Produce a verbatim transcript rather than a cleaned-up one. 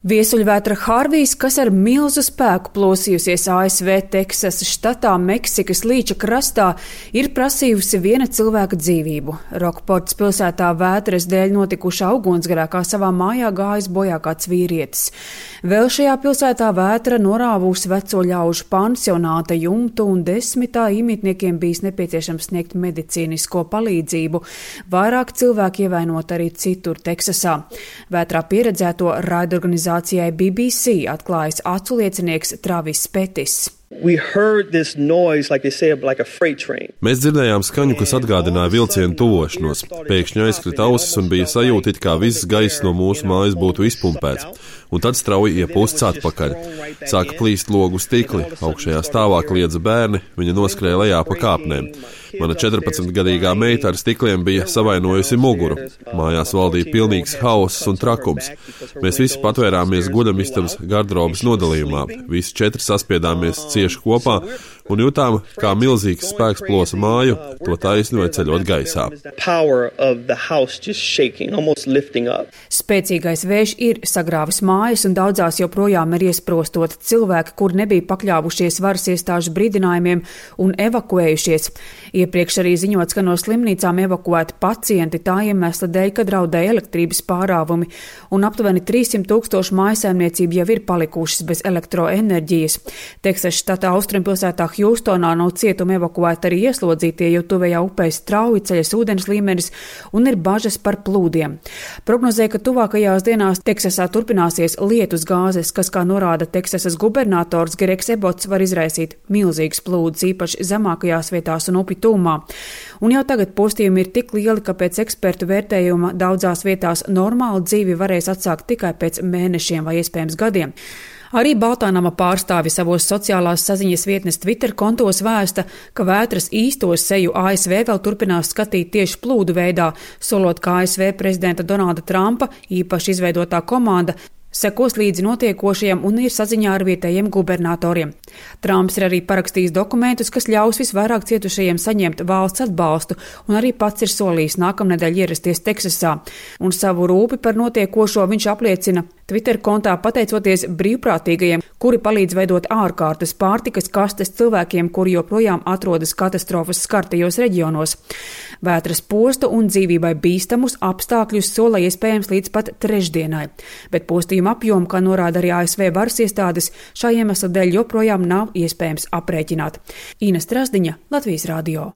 Viesuļvētra Hārvijs, kas ar milzu spēku plosījusies A S V Teksasas štatā Meksikas līča krastā, ir prasījusi viena cilvēka dzīvību. Rokportas pilsētā vētras dēļ notikušā ugunsgrēkā kā savā mājā gājis bojā kāds vīrietis. Vēl šajā pilsētā vētra norāvusi veco ļaužu pansionāta jumtu un desmitā īmītniekiem bijis nepieciešams sniegt medicīnisko palīdzību. Vairāk cilvēki ievainot arī citur Teksasā. Vētrā pieredzēto raidorganizāciju B B C atklājas acu liecinieks Travis Petis. We heard this noise, like they say, like a freight train. Mēs dzirdējām skaņu, kas atgādināja vilcienu tuvošanos. Pēkšņi aizkrita ausis un bija sajūta, it kā viss gaiss no mūsu mājas būtu izpumpēts, un tad strauji iepūsts atpakaļ. Sāka plīst logu stikli, augšējā stāvā kliedza bērni, viņa noskrēja lejā pa kāpnēm. Mana četrpadsmitgadīgā meita ar stikliem bija savainojusi muguru. Mājās valdīja pilnīgs hauss un trakums. Mēs visi patvērāmies guļamistabas garderobas nodalījumā, visi četri saspiedāmies cieši kopā un jutām, kā milzīgs spēks plosa māju, to taisnoja ceļot gaisā. Spēcīgais vējš ir sagrāvis mājas un daudzās joprojām ir iesprostoti cilvēki, kur nebija pakļāvušies varas iestāžu brīdinājumiem un evakuējušies. Iepriekš arī ziņots, ka no slimnīcām evakuēti pacienti tā iemesla dēļ, ka draudēja elektrības pārāvumi, un aptuveni trīssimt tūkstoši mājsaimniecību jau ir palikušas bez elektroenerģijas. Teksasas štata austrumpilsētā Hjūstonā no cietuma evakuēti arī ieslodzītie, jo tuvējā upē strauji ceļas ūdens līmenis un ir bažas par plūdiem. Prognozē, ka tuvākajās dienās Teksasā turpināsies lietus gāzes, kas, kā norāda Teksasas gubernators Gregs Ebots, var izraisīt milzīgas plūdes, īpaši zemākajās vietās un upju tūmā. Un jau tagad postījumi ir tik lieli, ka pēc ekspertu vērtējuma daudzās vietās normālu dzīvi varēs atsākt tikai pēc mēnešiem vai iespējams gadiem. Arī Baltānama pārstāvi savos sociālās saziņas vietnes Twitter kontos vēsta, ka vētras īsto seju A S V vēl turpinās skatīt tieši plūdu veidā, solot, ka A S V prezidenta Donalda Trumpa īpaši izveidotā komanda sekos līdzi notiekošajiem un ir saziņā ar vietējiem gubernatoriem. Trumps ir arī parakstījis dokumentus, kas ļaus visvairāk cietušajiem saņemt valsts atbalstu, un arī pats ir solījis nākamnedēļ ierasties Teksasā. Un savu rūpi par notiekošo viņš apliecina Twitter kontā pateicoties brīvprātīgajiem, kuri palīdz veidot ārkārtas pārtikas kastes cilvēkiem, kuri joprojām atrodas katastrofas skartajos reģionos. Vētras postu un dzīvībai bīstamus apstākļus sola iespējams līdz pat trešdienai, bet postījuma apjomu, kā norāda arī A S V varas iestādes, šā iemesla dēļ joprojām nav iespējams aprēķināt. Ina Strasdiņa, Latvijas radio.